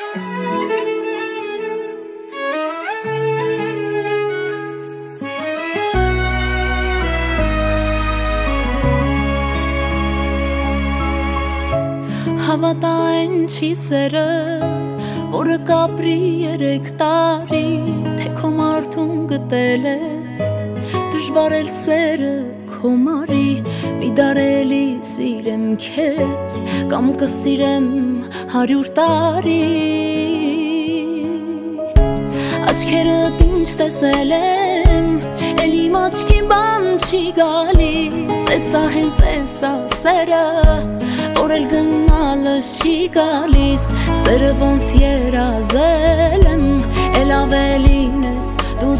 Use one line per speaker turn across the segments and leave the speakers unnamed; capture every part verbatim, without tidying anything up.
Հավատա այն չի սերը, որը կապրի երեք տարի, թե քո մարդուն գտել ես, դժվար էլ սերը քո մարի, մի դարելի սիրեմ քեզ, կամ կսիրեմ հարյուր տարի։ Աչքերդ ինչ տեսել եմ, էլ իմ աչքին բան չի գալիս, էսա հենց էսա սերը, որ էլ գնալս չի գալիս, սերը ոնց երազել եմ, էլ ավելին ես դու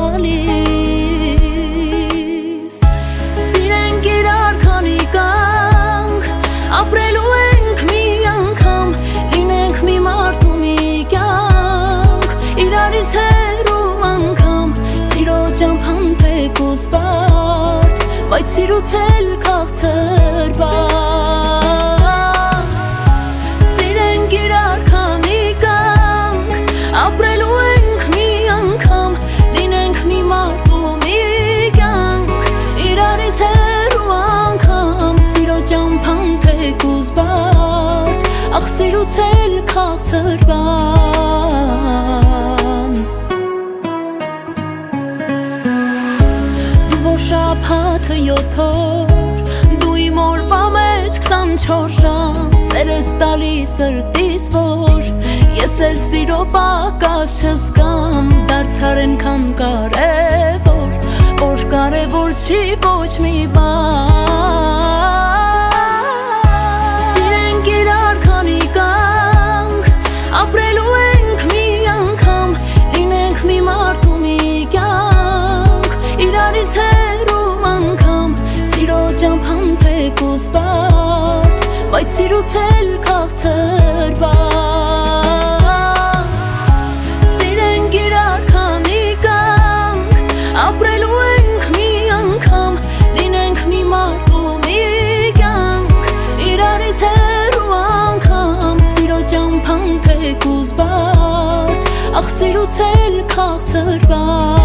տալիս։ Սիրենք իրար քանի կանք, ապրելու ենք մի անգամ, լինենք մի մարդ ու մի կյանք, իրարից հեռու անգամ, սիրո ճամփան թեկուզ բարդ, բայց սիրուց էլ քաղցր բան։ Սիրենք իրար քանի կանք, ապրելու ենք մի անգամ, լինենք մի մարդ ու մի կյանք, իրարից հեռու անգամ, սիրո ճամփան թեկուզ բարդ, ախ սիրուց էլ քաղցր բան։ Շաբաթը յոթ օր, դու իմ օրվա մեջ քսանչորս ժամ, սեր ես տալիս սրտիս, որ ես էլ սիրո պակաս չզգամ, դարձար ենքան կարևոր, որ կարևոր չի ոչ մի բան։ Սիրենք իրար քանի կանք, ապրելու ենք մի անգամ, լինենք մի մարդ ու մի կյանք, իրարից սիրո ճամփան թեկուզ բարդ, բայց սիրուց էլ քաղցր բան։ Սիրենք իրար քանի կանք, ապրելու ենք մի անգամ, լինենք մի մարդ ու մի կյանք, իրարից հեռու անգամ, սիրո ճամփան թեկուզ բարդ, ախ սիրուց էլ քաղցր բան։